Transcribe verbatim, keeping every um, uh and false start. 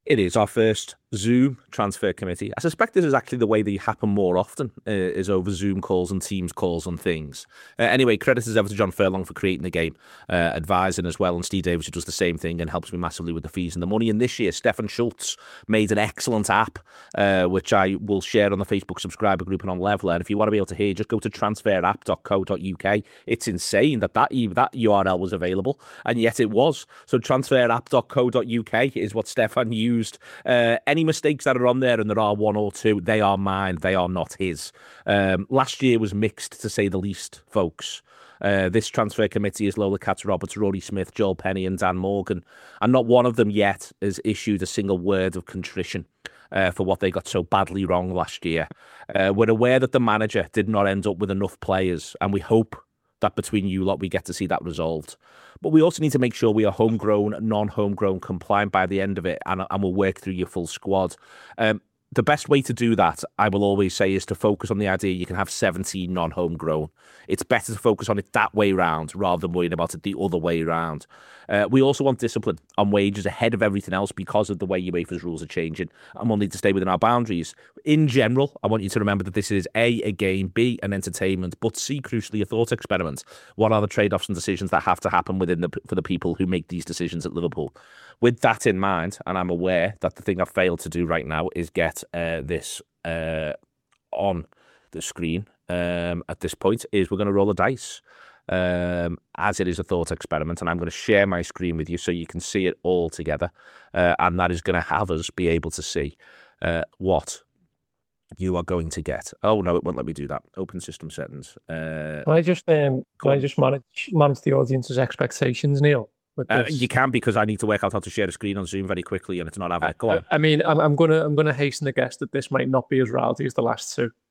It is our first Zoom transfer committee. I suspect this is actually the way they happen more often, uh, is over Zoom calls and Teams calls and things. Uh, anyway, credit as ever to John Furlong for creating the game, uh, advising as well, and Steve Davis, who does the same thing and helps me massively with the fees and the money. And this year, Stefan Schultz made an excellent app, uh, which I will share on the Facebook subscriber group and on Leveler. And if you want to be able to hear, just go to transfer app dot co dot U K. It's insane that that, that U R L was available, and yet it was. So transfer app dot co dot U K is what Stefan used. Uh, any mistakes that are on there, and there are one or two, they are mine. They are not his. Um, last year was mixed, to say the least, folks. Uh, this transfer committee is Lola Katz-Roberts, Rory Smith, Joel Penny and Dan Morgan. And not one of them yet has issued a single word of contrition uh, for what they got so badly wrong last year. Uh, we're aware that the manager did not end up with enough players, and we hope that between you lot we get to see that resolved. But we also need to make sure we are homegrown, non-homegrown compliant by the end of it, and, and we'll work through your full squad. Um, the best way to do that, I will always say, is to focus on the idea you can have seventeen non-homegrown. It's better to focus on it that way round rather than worrying about it the other way round. Uh, we also want discipline on wages ahead of everything else because of the way UEFA's rules are changing, and we'll need to stay within our boundaries. In general, I want you to remember that this is A, a game, B, an entertainment, but C, crucially, a thought experiment. What are the trade-offs and decisions that have to happen within the for the people who make these decisions at Liverpool? With that in mind, and I'm aware that the thing I've failed to do right now is get uh, this uh, on the screen um, at this point, is we're going to roll a dice. Um, as it is a thought experiment, and I'm going to share my screen with you so you can see it all together, uh, and that is going to have us be able to see uh, what you are going to get. Oh no, it won't let me do that. Open system settings. Uh, can I just um, can I just manage manage the audience's expectations, Neil? Uh, you can, because I need to work out how to share a screen on Zoom very quickly, and it's not having it. Go on. I mean, I'm, I'm gonna I'm gonna hasten to guess that this might not be as rowdy as the last two.